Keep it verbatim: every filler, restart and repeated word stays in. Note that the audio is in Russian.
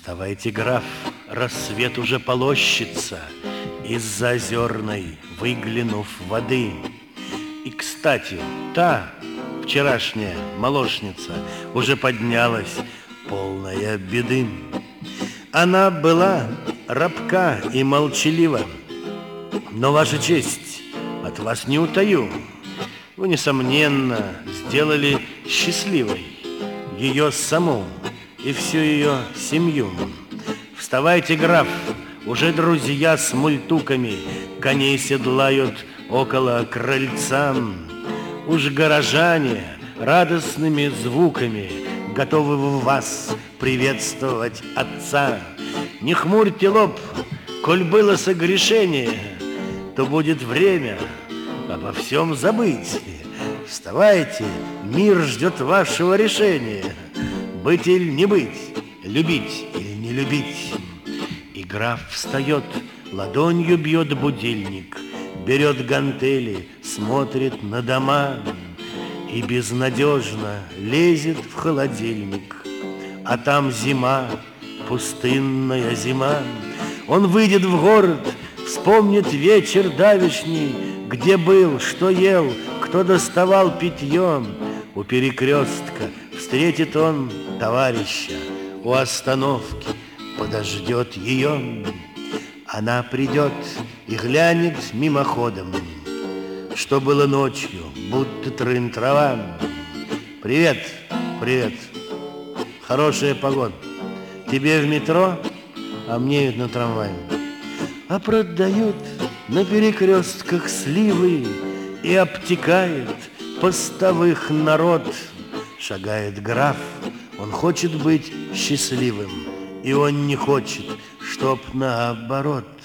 Вставайте, граф, рассвет уже полощется из-за озерной, выглянув воды. И, кстати, та вчерашняя молочница уже поднялась, полная беды. Она была рабка и молчалива, но, ваша честь, от вас не утаю, вы, несомненно, сделали счастливой ее саму и всю ее семью. Вставайте, граф, уже друзья с мультуками коней седлают около крыльца. Уж горожане радостными звуками готовы в вас приветствовать отца. Не хмурьте лоб, коль было согрешение, то будет время обо всем забыть. Вставайте, мир ждет вашего решения. Быть или не быть, любить или не любить. И граф встает, ладонью бьет будильник, берет гантели, смотрит на дома и безнадежно лезет в холодильник. А там зима, пустынная зима. Он выйдет в город, вспомнит вечер давешний, где был, что ел, кто доставал питьем. У перекрестка встретит он товарища, у остановки подождет ее. Она придет и глянет мимоходом, что было ночью, будто трын-трава. Привет, привет, хорошая погода. Тебе в метро, а мне на трамвае. А продают на перекрестках сливы и обтекает постовых народ. Шагает граф, он хочет быть счастливым, и он не хочет, чтоб наоборот.